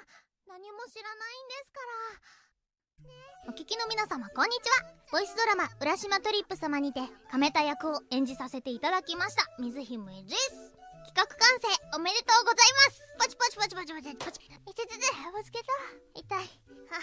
何も知らないんですから。お聞きの皆様こんにちは。ボイスドラマ浦島トリップ様にて亀田役を演じさせていただきました水姫です。企画完成おめでとうございます。パチパチパチパチパチパチ。ぶつけた。痛い。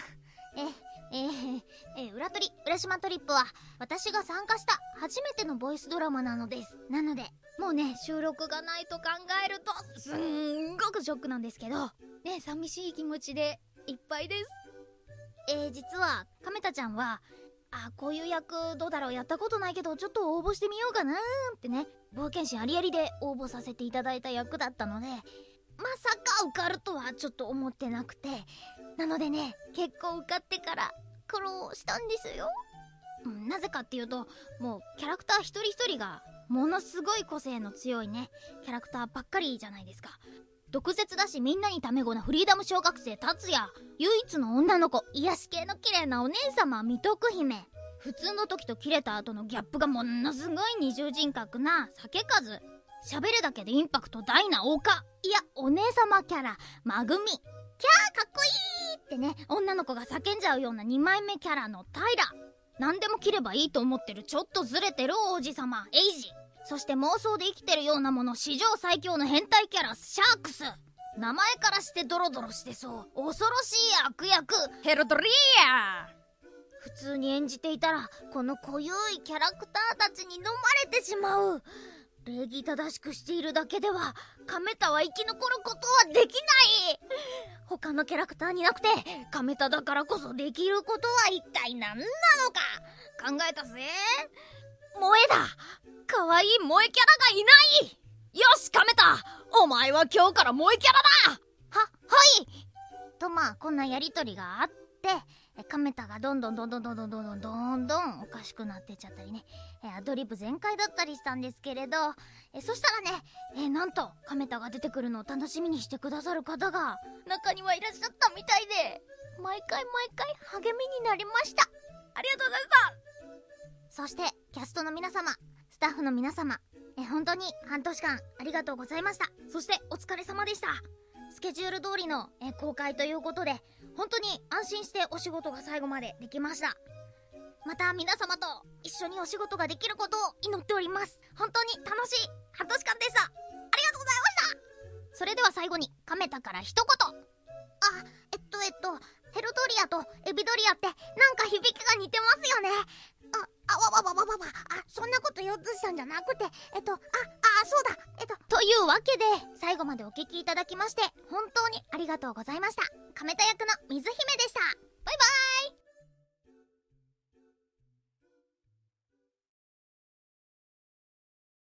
浦島トリップは私が参加した初めてのボイスドラマなのです。なのでもうね、収録がないと考えるとすんごくショックなんですけどね、寂しい気持ちでいっぱいです。実は亀田ちゃんはこういう役どうだろう、やったことないけどちょっと応募してみようかなーってね、冒険心ありありで応募させていただいた役だったので、まさか受かるとはちょっと思ってなくて、なのでね、結構受かってから苦労したんですよ。なぜかっていうと、もうキャラクター一人一人がものすごい個性の強いねキャラクターばっかりじゃないですか。毒舌だしみんなにタメ語なフリーダム小学生達也、唯一の女の子癒し系の綺麗なお姉様水徳姫、普通の時とキレた後のギャップがものすごい二重人格な酒数、喋るだけでインパクト大な岡、いやお姉様キャラまぐみ、キャーかっこいいってね女の子が叫んじゃうような2枚目キャラの平、何でも切ればいいと思ってるちょっとずれてる王子様エイジ、そして妄想で生きてるようなもの史上最強の変態キャラシャークス、名前からしてドロドロしてそう恐ろしい悪役ヘルドリア。普通に演じていたらこの濃ゆいキャラクターたちに飲まれてしまう。礼儀正しくしているだけでは亀田は生き残ることはできない。他のキャラクターになくて亀田だからこそできることは一体何なのか考えたぜ。萌えだ。可愛い萌えキャラがいない。よし亀田、お前は今日から萌えキャラだ。はいと、こんなやりとりがあって、亀田がどんどんおかしくなってっちゃったりね、アドリブ全開だったりしたんですけれど、そしたらね、なんと亀田が出てくるのを楽しみにしてくださる方が中にはいらっしゃったみたいで、毎回励みになりました。ありがとうございました。そしてキャストの皆様、スタッフの皆様、本当に半年間ありがとうございました。そしてお疲れ様でした。スケジュール通りの公開ということで本当に安心してお仕事が最後までできました。また皆様と一緒にお仕事ができることを祈っております。本当に楽しい半年間でした。ありがとうございました。それでは最後に亀田から一言。ヘルドリアとエビドリアってなんか響きが似てますよね。そんなこと言おうとしたんじゃなくて、そうだ、というわけで最後までお聞きいただきまして本当にありがとうございました。亀田役の水姫でした。